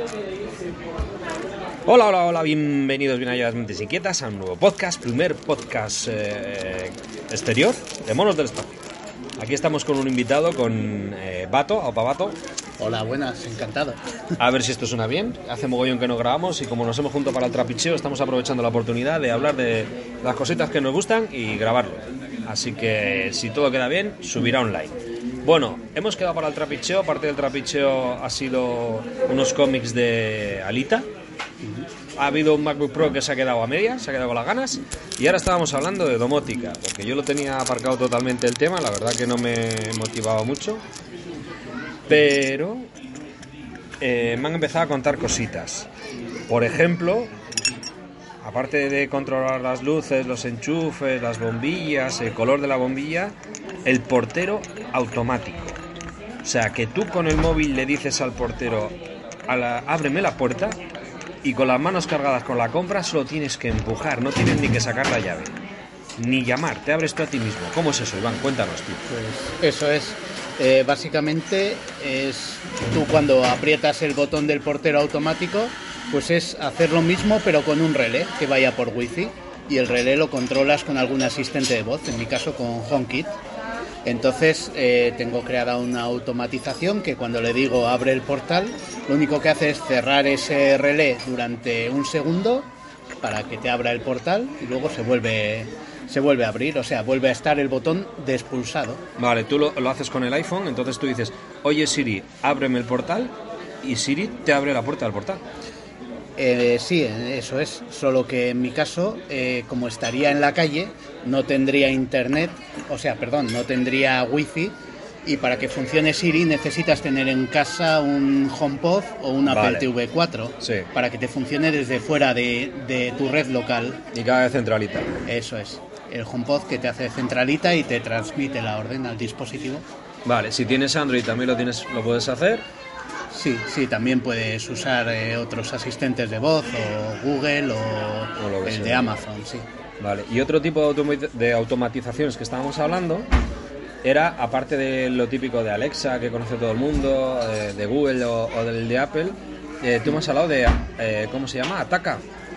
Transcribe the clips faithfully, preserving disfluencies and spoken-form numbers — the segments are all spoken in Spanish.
Hola, hola, hola, bienvenidos, bien halladas mentes inquietas a un nuevo podcast, primer podcast eh, exterior de Monos del Espacio. Aquí estamos con un invitado, con eh, Bato, Aupa Bato. Hola, buenas, encantado. A ver si esto suena bien. Hace mogollón que no grabamos y como nos hemos juntado para el trapicheo, estamos aprovechando la oportunidad de hablar de las cositas que nos gustan y grabarlo. Así que si todo queda bien, subirá online. Bueno, hemos quedado para el trapicheo. Aparte del trapicheo ha sido unos cómics de Alita. Ha habido un MacBook Pro que se ha quedado a medias, se ha quedado con las ganas. Y ahora estábamos hablando de domótica, porque yo lo tenía aparcado totalmente el tema. La verdad que no me motivaba mucho. Pero eh, me han empezado a contar cositas. Por ejemplo, aparte de controlar las luces, los enchufes, las bombillas, el color de la bombilla, el portero automático. O sea, que tú con el móvil le dices al portero, a la, ábreme la puerta, y con las manos cargadas con la compra solo tienes que empujar, no tienes ni que sacar la llave, ni llamar, te abres tú a ti mismo. ¿Cómo es eso, Iván? Cuéntanos, tío. Pues eso es. Eh, básicamente es tú cuando aprietas el botón del portero automático, pues es hacer lo mismo pero con un relé que vaya por wifi, y el relé lo controlas con algún asistente de voz, en mi caso con HomeKit. Entonces eh, tengo creada una automatización que cuando le digo abre el portal, lo único que hace es cerrar ese relé durante un segundo para que te abra el portal y luego se vuelve se vuelve a abrir, o sea, vuelve a estar el botón despulsado. Vale, tú lo, lo haces con el iPhone, entonces tú dices, oye Siri, ábreme el portal, y Siri te abre la puerta del portal. Eh, sí, eso es, solo que en mi caso, eh, como estaría en la calle, no tendría internet, o sea, perdón, no tendría wifi, y para que funcione Siri necesitas tener en casa un HomePod o un Apple Vale. T V cuatro, Sí. para que te funcione desde fuera de, de tu red local. Y cada vez centralita. Eso es, el HomePod que te hace centralita y te transmite la orden al dispositivo. Vale, si tienes Android también lo tienes, lo puedes hacer. Sí, sí, también puedes usar eh, otros asistentes de voz o Google o, O lo que el sea. de Amazon, sí. Vale, y otro tipo de, automa- de automatizaciones que estábamos hablando era, aparte de lo típico de Alexa, que conoce todo el mundo, eh, de Google o, o del de Apple, eh, tú me has hablado de, eh, ¿cómo se llama? Ataca.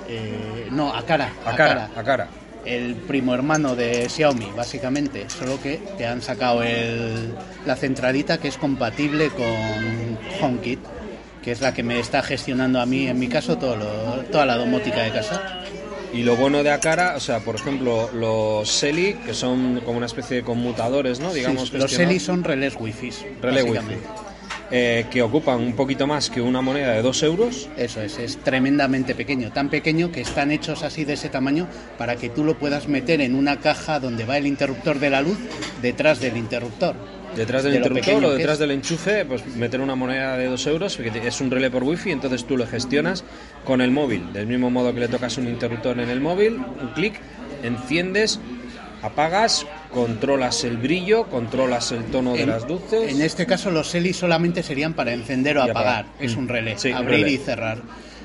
Eh, no, Aqara, A cara, a cara. el primo hermano de Xiaomi, básicamente, solo que te han sacado el, la centralita que es compatible con HomeKit, que es la que me está gestionando a mí, en mi caso, todo lo, toda la domótica de casa. Y lo bueno de Acara, o sea, por ejemplo, los Seli, que son como una especie de conmutadores, ¿no? Digamos, Sí, los gestionados- Seli son relés wifi, relé wifi, básicamente. eh, que ocupan un poquito más que una moneda de dos euros. Eso es, es tremendamente pequeño, tan pequeño que están hechos así de ese tamaño para que tú lo puedas meter en una caja donde va el interruptor de la luz detrás del interruptor. Detrás del De lo interruptor pequeño o que detrás es. del enchufe, pues meter una moneda de dos euros, que es un relé por wifi, entonces tú lo gestionas con el móvil. Del mismo modo que le tocas un interruptor en el móvil, un clic, enciendes, apagas, controlas el brillo, controlas el tono de En- las luces. En este caso los Seli solamente serían para encender o Y apagar, apagar. es Mm. un relé, Sí, un abrir relé. y cerrar.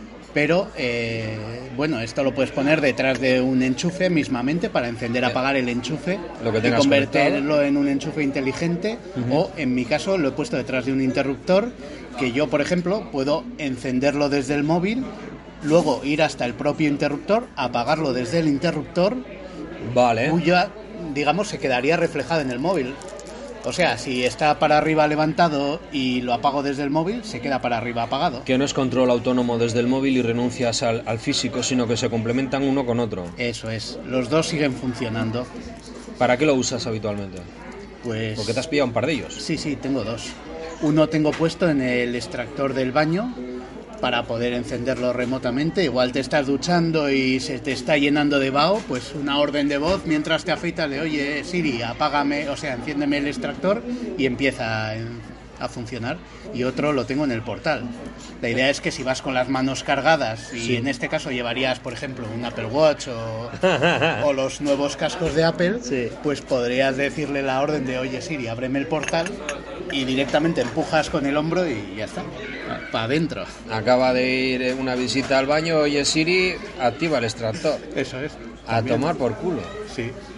Pero, eh, bueno, esto lo puedes poner detrás de un enchufe mismamente para encender, apagar el enchufe Lo que y tengas convertirlo conectado. en un enchufe inteligente. Ujú. O, en mi caso, lo he puesto detrás de un interruptor que yo, por ejemplo, puedo encenderlo desde el móvil, luego ir hasta el propio interruptor, apagarlo desde el interruptor, Vale. cuya, digamos, se quedaría reflejado en el móvil. O sea, si está para arriba levantado y lo apago desde el móvil, se queda para arriba apagado. Que no es control autónomo desde el móvil y renuncias al, al físico, sino que se complementan uno con otro. Eso es, los dos siguen funcionando. ¿Para qué lo usas habitualmente? Pues Porque te has pillado un par de ellos. sí, sí, tengo dos. Uno tengo puesto en el extractor del baño para poder encenderlo remotamente. Igual te estás duchando y se te está llenando de vaho, pues una orden de voz mientras te afeitas de oye Siri, apágame, o sea, enciéndeme el extractor y empieza a, a funcionar. Y otro lo tengo en el portal. La idea es que si vas con las manos cargadas y Sí. en este caso llevarías, por ejemplo, un Apple Watch o, o los nuevos cascos de Apple, Sí. pues podrías decirle la orden de oye Siri, ábreme el portal, y directamente empujas con el hombro y ya está, para adentro. Acaba de ir una visita al baño, oye Siri, activa el extractor. Eso es. A tomar por culo. Sí.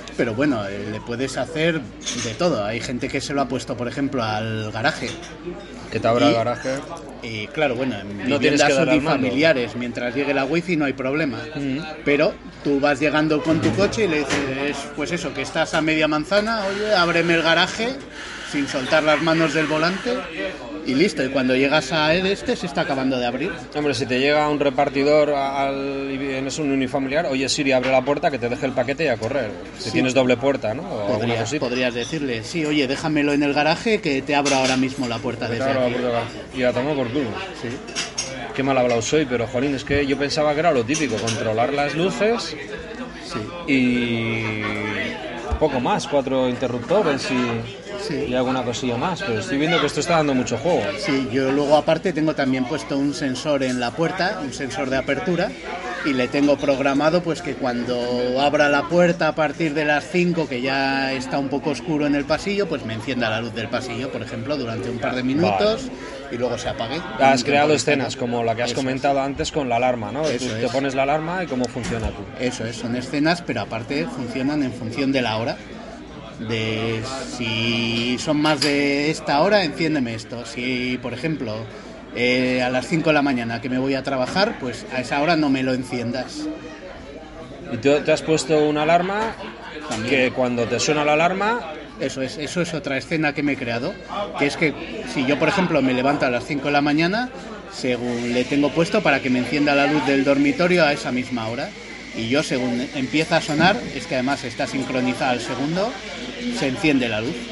pero bueno, eh, le puedes hacer de todo. Hay gente que se lo ha puesto, por ejemplo, al garaje. Que te abra y, el garaje. Y claro, bueno, en No tienes que darle al mando. Unifamiliares, mientras llegue la wifi no hay problema. Mm. Pero tú vas llegando con tu coche y le dices, pues eso, que estás a media manzana, oye, ábreme el garaje, sin soltar las manos del volante, y listo. Y cuando llegas a él, este se está acabando de abrir. Hombre, si te llega un repartidor al, en es un unifamiliar, oye Siri, abre la puerta, que te deje el paquete y a correr. Si Sí. tienes doble puerta, ¿no? O alguna Podrías, cosita. podrías decirle, sí, oye, déjamelo en el garaje que te abro ahora mismo la puerta Que te desde abra la aquí. puerta y a tomar por culo. Sí. Qué mal hablado soy, pero jolín, es que yo pensaba que era lo típico, controlar las luces Sí. y poco más, cuatro interruptores y, Sí. y alguna cosilla más, pero estoy viendo que esto está dando mucho juego. Sí, yo luego aparte tengo también puesto un sensor en la puerta, un sensor de apertura, y le tengo programado pues que cuando abra la puerta a partir de las cinco, que ya está un poco oscuro en el pasillo, pues me encienda la luz del pasillo, por ejemplo, durante un par de minutos, vale. Y luego se apague. Has creado escenas como la que has Eso comentado es. antes con la alarma, ¿no? Eso Tú es. te pones la alarma y cómo funciona tú. Eso es, son escenas, pero aparte funcionan en función de la hora. De si son más de esta hora, enciéndeme esto. Si, por ejemplo, eh, a las cinco de la mañana que me voy a trabajar, pues a esa hora no me lo enciendas. Y tú te has puesto una alarma también, que cuando te suena la alarma... Eso es, eso es otra escena que me he creado, que es que si yo, por ejemplo, me levanto a las cinco de la mañana, según le tengo puesto para que me encienda la luz del dormitorio a esa misma hora. Y yo, según empieza a sonar, es que además está sincronizada al segundo, se enciende la luz.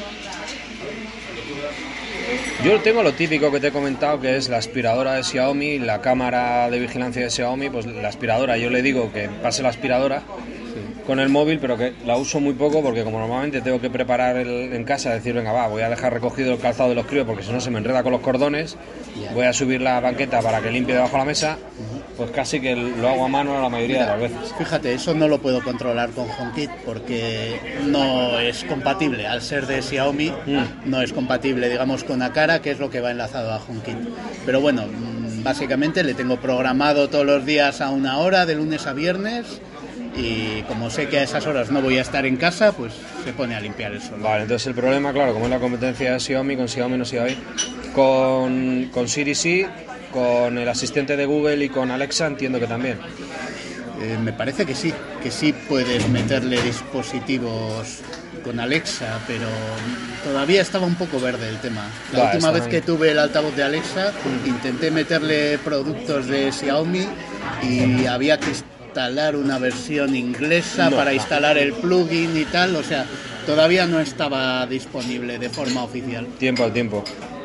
Yo tengo lo típico que te he comentado, que es la aspiradora de Xiaomi, la cámara de vigilancia de Xiaomi, pues la aspiradora, yo le digo que pase la aspiradora sí. con el móvil, pero que la uso muy poco porque como normalmente tengo que preparar el, en casa, decir, venga, va, voy a dejar recogido el calzado de los críos porque si no se me enreda con los cordones, yeah. voy a subir la banqueta para que limpie debajo de la mesa, pues casi que lo hago a mano la mayoría Mira, de las veces. Fíjate, eso no lo puedo controlar con HomeKit porque no es compatible. Al ser de Xiaomi, mm. no es compatible, digamos, con Aqara, que es lo que va enlazado a HomeKit. Pero bueno, básicamente le tengo programado todos los días a una hora, de lunes a viernes, y como sé que a esas horas no voy a estar en casa, pues se pone a limpiar el solo. Vale, entonces el problema, claro, como es la competencia de Xiaomi, con Xiaomi no se va a ir. Con, con Siri sí. Con el asistente de Google y con Alexa entiendo que también. Eh, me parece que sí, que sí puedes meterle dispositivos con Alexa, pero todavía estaba un poco verde el tema. La Va, última vez que tuve el altavoz de Alexa, mm. intenté meterle productos de Xiaomi y había que instalar una versión inglesa no, para instalar el plugin y tal, o sea, todavía no estaba disponible de forma oficial. Tiempo al tiempo.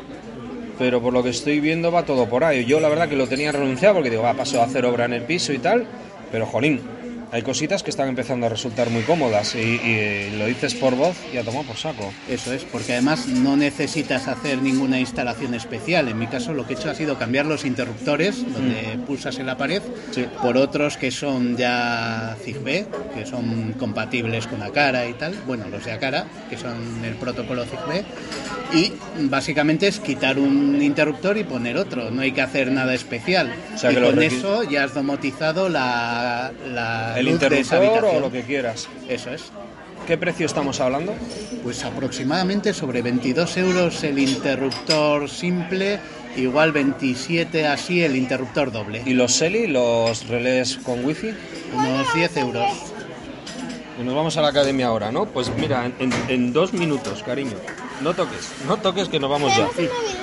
Pero por lo que estoy viendo va todo por ahí. Yo la verdad que lo tenía renunciado porque digo, va, paso a hacer obra en el piso y tal, pero jolín, hay cositas que están empezando a resultar muy cómodas y, y lo dices por voz y a tomar por saco. Eso es, porque además no necesitas hacer ninguna instalación especial. En mi caso lo que he hecho ha sido cambiar los interruptores donde mm. pulsas en la pared sí. por otros que son ya Zigbee, que son compatibles con Aqara y tal. Bueno, los de Aqara, que son el protocolo Zigbee. Y básicamente es quitar un interruptor y poner otro, no hay que hacer nada especial. O sea, y que con requ... eso ya has domotizado la, la el luz interruptor de esa habitación. O lo que quieras. Eso es. ¿Qué precio estamos hablando? Pues aproximadamente sobre veintidós euros el interruptor simple, igual veintisiete así el interruptor doble. ¿Y los Seli, los relés con wifi? Unos diez euros. Y nos vamos a la academia ahora, ¿no? Pues mira, en, en dos minutos, cariño. No toques, no toques que nos vamos ya.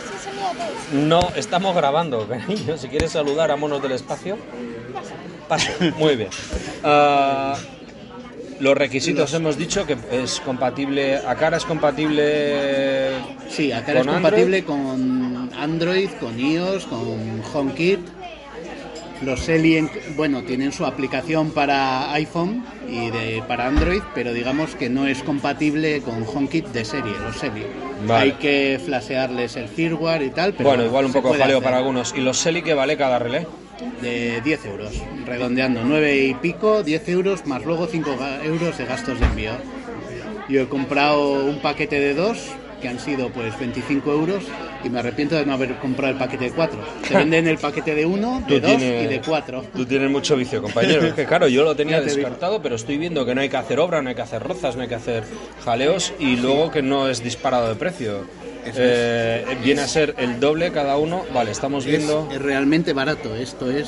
No, estamos grabando, cariño. Si quieres saludar a monos del espacio, paso. Muy bien. Uh, los requisitos los... hemos dicho que es compatible. Aqara es compatible. Sí, Aqara es compatible Android? con Android, con iOS, con HomeKit. Los Seli, bueno, tienen su aplicación para iPhone y de, para Android, pero digamos que no es compatible con HomeKit de serie, los Seli. Vale. Hay que flashearles el firmware y tal, pero bueno, igual un poco jaleo hacer. Para algunos. ¿Y los Seli qué vale cada relé? De diez euros, redondeando, nueve y pico, diez euros, más luego cinco euros de gastos de envío. Yo he comprado un paquete de dos, que han sido pues veinticinco euros, y me arrepiento de no haber comprado el paquete de cuatro. Te venden el paquete de uno, de dos y de cuatro. Tú tienes mucho vicio, compañero. Es que claro, yo lo tenía Ya te descartado, pero estoy viendo que no hay que hacer obra, no hay que hacer rozas, no hay que hacer jaleos y luego que no es disparado de precio. Eh, viene a ser el doble cada uno. Vale, estamos viendo... Es, es realmente barato. Esto es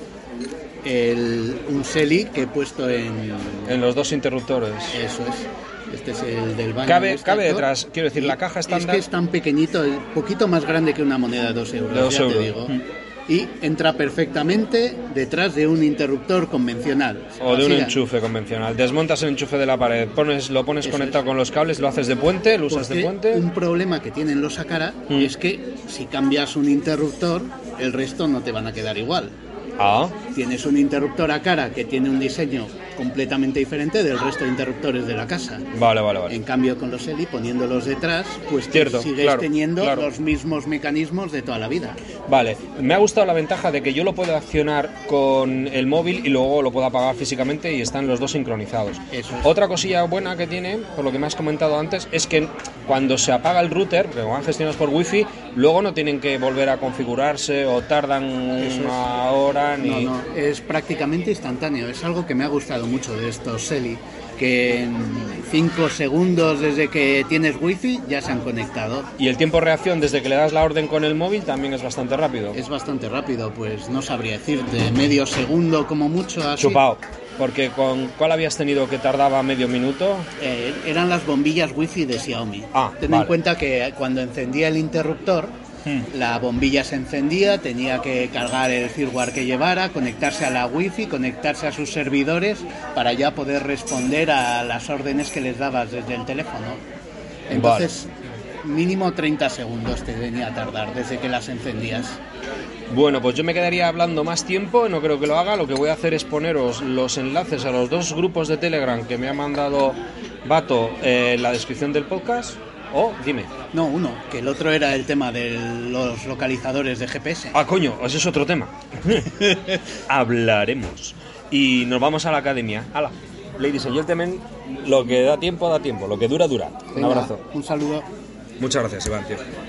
el, un Seli que he puesto en... En los dos interruptores. Eso es. Este es el del baño. Cabe, este cabe actor. detrás, quiero decir, Y la caja estándar... Es que es tan pequeñito, un poquito más grande que una moneda de dos euros, De dos ya euros. te digo. Y entra perfectamente detrás de un interruptor convencional. O de un Así, enchufe convencional. Desmontas el enchufe de la pared, pones, lo pones Eso conectado es. con los cables, lo haces de puente, lo usas de porque puente... un problema que tienen los Akara Mm. es que si cambias un interruptor, el resto no te van a quedar igual. Ah, Tienes un interruptor Akara que tiene un diseño completamente diferente del resto de interruptores de la casa. vale, vale, vale. En cambio, con los Eli, poniéndolos detrás, pues Cierto, sigues claro, teniendo claro. los mismos mecanismos de toda la vida. Vale, me ha gustado la ventaja de que yo lo puedo accionar con el móvil y luego lo puedo apagar físicamente y están los dos sincronizados. Eso es. Otra cosilla buena que tiene, por lo que me has comentado antes, es que cuando se apaga el router, que van gestionados por wifi, luego no tienen que volver a configurarse o tardan Eso es. una hora ni... No, no, es prácticamente instantáneo. Es algo que me ha gustado mucho de estos Seli, que en cinco segundos desde que tienes wifi ya se han conectado. Y el tiempo de reacción desde que le das la orden con el móvil también es bastante rápido. Es bastante rápido, pues no sabría decirte, medio segundo como mucho. Así. Chupao. Porque con ¿cuál habías tenido que tardaba medio minuto? Eh, eran las bombillas wifi de Xiaomi. Ah, Ten vale. en cuenta que cuando encendía el interruptor, Hmm. la bombilla se encendía, tenía que cargar el firmware que llevara, conectarse a la wifi, conectarse a sus servidores para ya poder responder a las órdenes que les dabas desde el teléfono. Entonces, mínimo treinta segundos te venía a tardar desde que las encendías. Bueno, pues yo me quedaría hablando más tiempo, no creo que lo haga. Lo que voy a hacer es poneros los enlaces a los dos grupos de Telegram que me ha mandado Bato eh, en la descripción del podcast. O, dime. No, uno, que el otro era el tema de los localizadores de G P S. Ah, coño, ese es otro tema. Hablaremos. Y nos vamos a la academia. Hala. Ladies and gentlemen, lo que da tiempo, da tiempo. Lo que dura, dura. Un Venga, abrazo. Un saludo. Muchas gracias, Iván, tío.